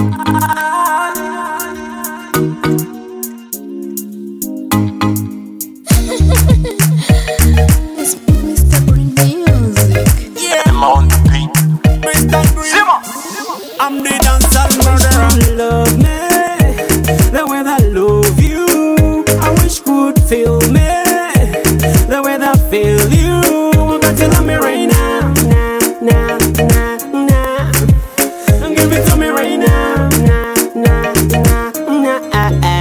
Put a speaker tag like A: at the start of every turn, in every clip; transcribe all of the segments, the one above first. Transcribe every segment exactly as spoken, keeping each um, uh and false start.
A: It's Mister Green Music.
B: Yeah, I'm on the beat. Mister Green. Simmer. I'm the dancehall murderer.
C: Love me the way that I love you. I wish could feel me the way that I feel you. But you love me right now, now, now, now, now. Give it to me right now, now, now, now, now.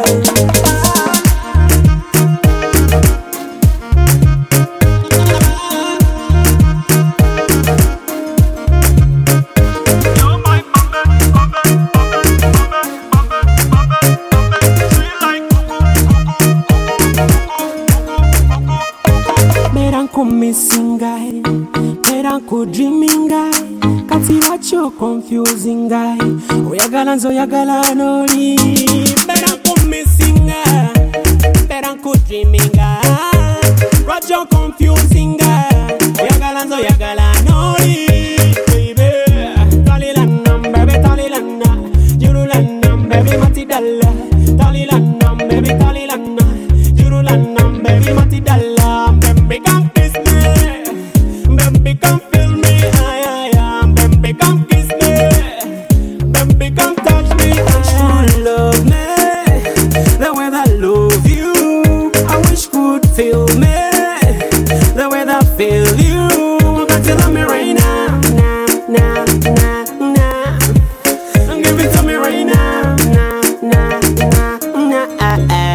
C: Missing guy, meranku dreaming guy, kati wacho confusing guy. Oyagala nzo oyagala noli. Meranku missing guy, meranku dreaming guy, wacho confusing guy. Oyagala nzo oyagala noli. Baby, talilanam, baby talilanam, jurulanam, baby matidala. Talilanam, baby talilanam, jurulanam, baby matidala. Baby come Baby, come feel me, I, I am. Baby, come kiss me. Baby, come touch me. I should love me the way that I love you. I wish could feel me the way that I feel you. But you love me right now, now, now, now, now. Give it to me right now, now, now, now, now.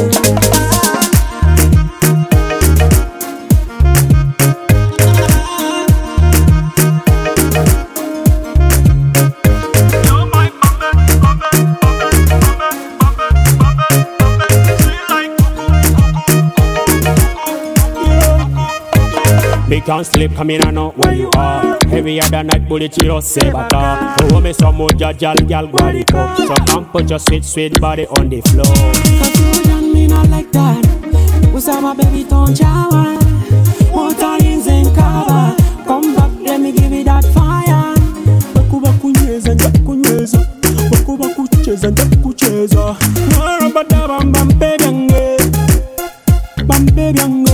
D: Me can't sleep, come in and know where you are. Heavier than night bullet, you don't say bata. Oh, me some more jal gal guarico. So come put your sweet, sweet body on the floor.
C: Cause you done me not like that. Usama baby don't jawa. Motorins and cover. Come back, let me give you that fire. Baku baku nyeza, baku nyeza. Baku baku cheza, baku cheza. Marabada bam bam baby yange. Bam baby yange.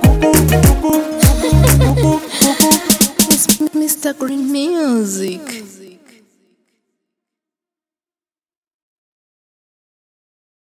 A: Mister Green Music.